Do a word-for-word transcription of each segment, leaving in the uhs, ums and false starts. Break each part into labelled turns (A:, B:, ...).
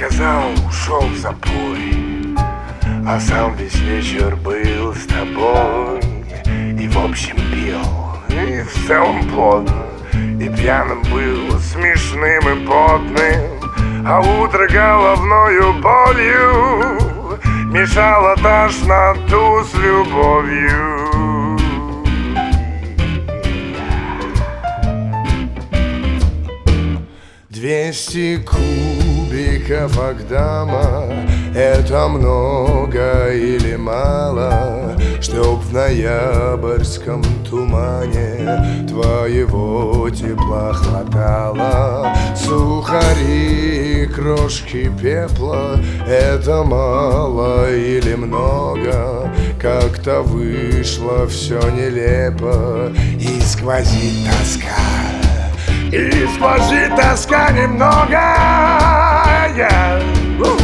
A: сказал, ушел в запой, а сам весь вечер был с тобой. И в общем пил, и в целом плотно, и пьяным был, смешным и потным. А утро головною болью мешало тошноту с любовью. Двести кубиков Агдама — это много или мало, чтоб в ноябрьском тумане твоего тепла хватало? Сухари и крошки пепла — это мало или много? Как-то вышло все нелепо, и сквозит тоска. И сквозит тоска немного, yeah. uh.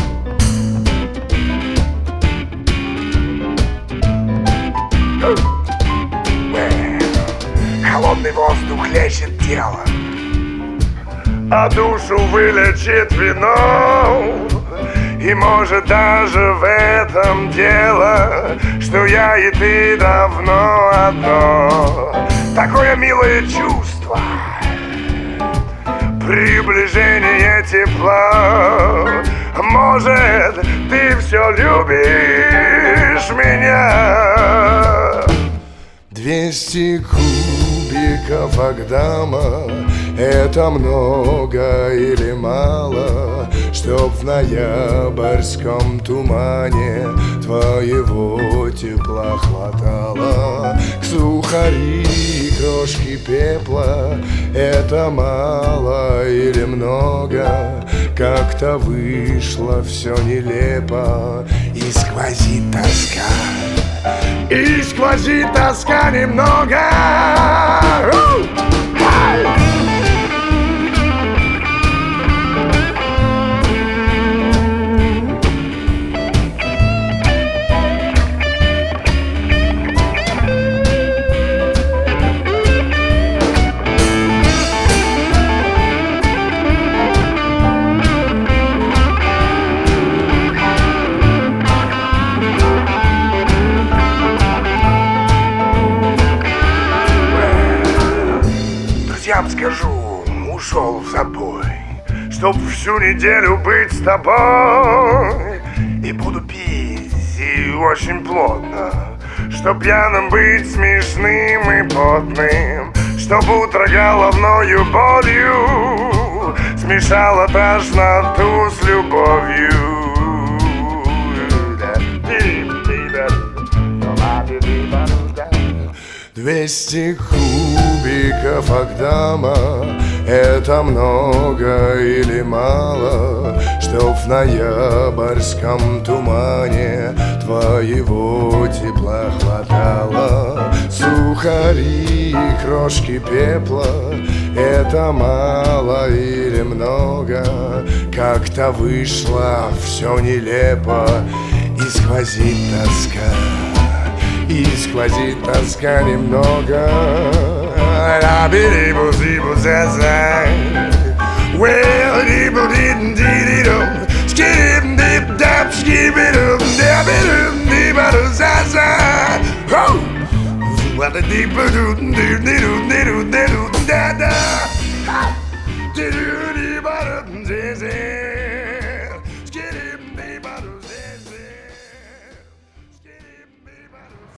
A: Uh. Well, холодный воздух лечит тело, а душу вылечит вино. И может даже в этом дело, что я и ты давно одно. Такое милое чувство, приближение тепла. Может, ты все любишь меня? Двести кубиков Агдама — это много или мало, чтоб в ноябрьском тумане твоего тепла хватало? К сухари и крошки пепла — это мало или много? Как-то вышло все нелепо, и сквозит тоска. И сквозит тоска немного. Я вам скажу, ушел в забой, чтоб всю неделю быть с тобой. И буду пить, и очень плотно, чтоб пьяным быть, смешным и потным. Чтоб утро головною болью смешало тошноту с любовью. Двести кубиков Агдама — это много или мало, чтоб в ноябрьском тумане твоего тепла хватало? Сухари и крошки пепла — это мало или много? Как-то вышло все нелепо, и сквозит тоска. И сквозит тоска немного. Well, dibble didn't did it up, skip dip dap, skip it up, dab it up, dip out of zaza. Oh, what the deep do do do do do do da da. Do do do do do.